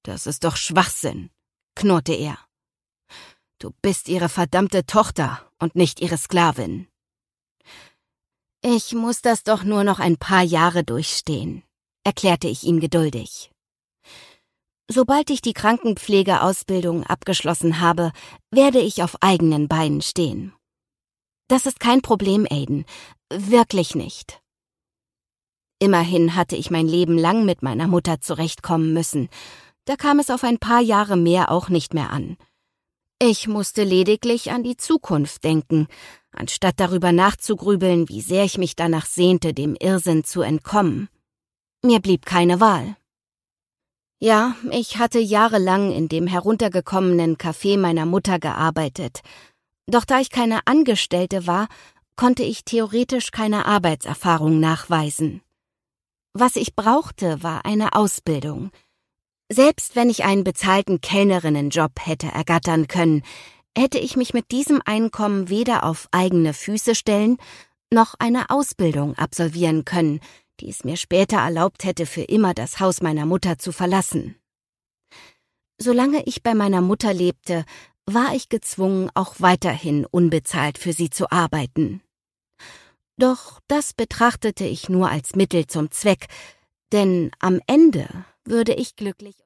»Das ist doch Schwachsinn«, knurrte er. »Du bist ihre verdammte Tochter und nicht ihre Sklavin.« »Ich muss das doch nur noch ein paar Jahre durchstehen«, erklärte ich ihm geduldig. »Sobald ich die Krankenpflegeausbildung abgeschlossen habe, werde ich auf eigenen Beinen stehen. Das ist kein Problem, Aiden. Wirklich nicht.« Immerhin hatte ich mein Leben lang mit meiner Mutter zurechtkommen müssen. Da kam es auf ein paar Jahre mehr auch nicht mehr an. Ich musste lediglich an die Zukunft denken, anstatt darüber nachzugrübeln, wie sehr ich mich danach sehnte, dem Irrsinn zu entkommen. Mir blieb keine Wahl. Ja, ich hatte jahrelang in dem heruntergekommenen Café meiner Mutter gearbeitet. Doch da ich keine Angestellte war, konnte ich theoretisch keine Arbeitserfahrung nachweisen. Was ich brauchte, war eine Ausbildung. Selbst wenn ich einen bezahlten Kellnerinnenjob hätte ergattern können, hätte ich mich mit diesem Einkommen weder auf eigene Füße stellen, noch eine Ausbildung absolvieren können, die es mir später erlaubt hätte, für immer das Haus meiner Mutter zu verlassen. Solange ich bei meiner Mutter lebte, war ich gezwungen, auch weiterhin unbezahlt für sie zu arbeiten. Doch das betrachtete ich nur als Mittel zum Zweck, denn am Ende würde ich glücklich